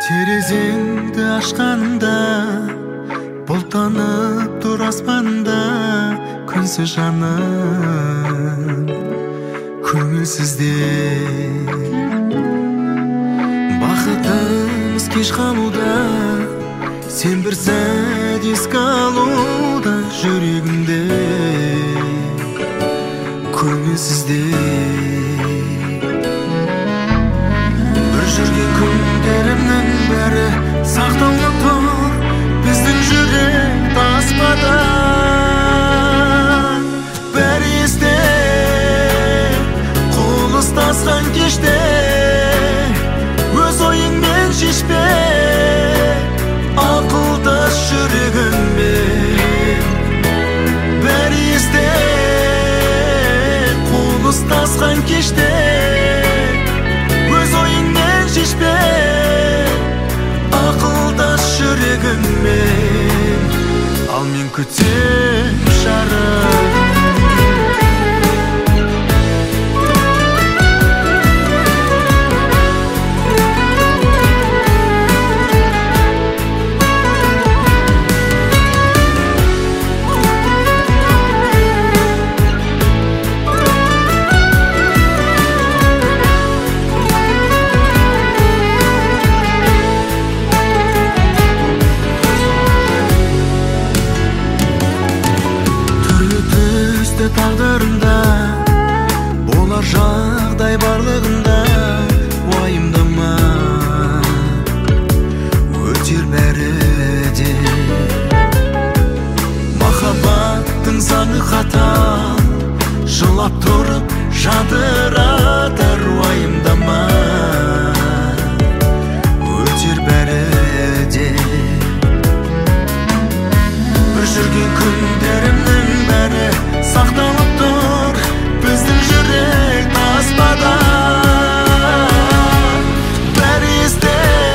Терезеңді ашқанда бұлттанып тұр аспанда, күнсіз жаным көңілсізде. Бақытымыз кеш қалуда, сен бір сәт еске алуда, жүрегімде көңілсізде. Бір жүрген күндерімнің бәрі сақтаулы тұр, біздің жүрек таспада. Бәрі есте, қол ұстасқан кеште, өз ойыңмен шешпе, ақылдас жүрегіңмен. Бәрі есте, қол ұстасқан кеште, өз ойыңмен шешпе, ақылдас жүрегіңмен. Ал мен күтем жарым. Тағдырында болар жағдай барлығында, уайымдама, өтер бәрі де. Махаббаттың заңы қатал, жылап тұрып жадыратар, уайымдама, өтер бәрі де. Бір жүрген күндерімнің бәрі сақталып тұр, біздің жүрек таспада. Бәрі есте,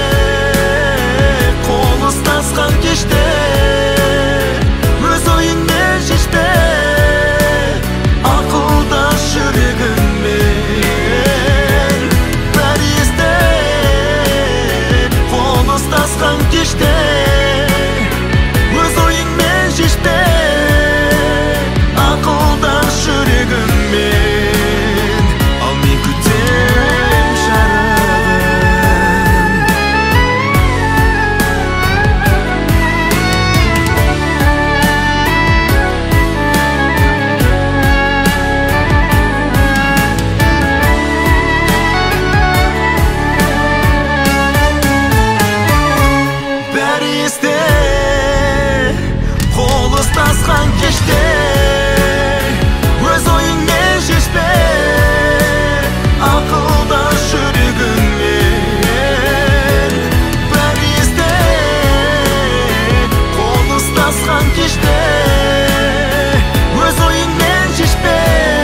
қол ұстасқан кеште, өз ойыңмен шешпе, ақылдас жүрегіңмен. Бәрі есте, қол ұстасқан кеште, өз ойыңмен шешпе, жүрегіммен. Ал мен күтем жарым. Бәрі есте, қол ұстасқан кеште, өз ойыңмен шешпе, ақылдас жүрегіңмен. Бәрі есте, қол ұстасқан кеште, өз ойыңмен шешпе,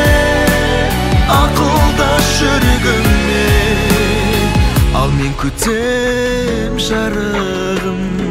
ақылдас жүрегіңмен. Ал мен күтем жарығым.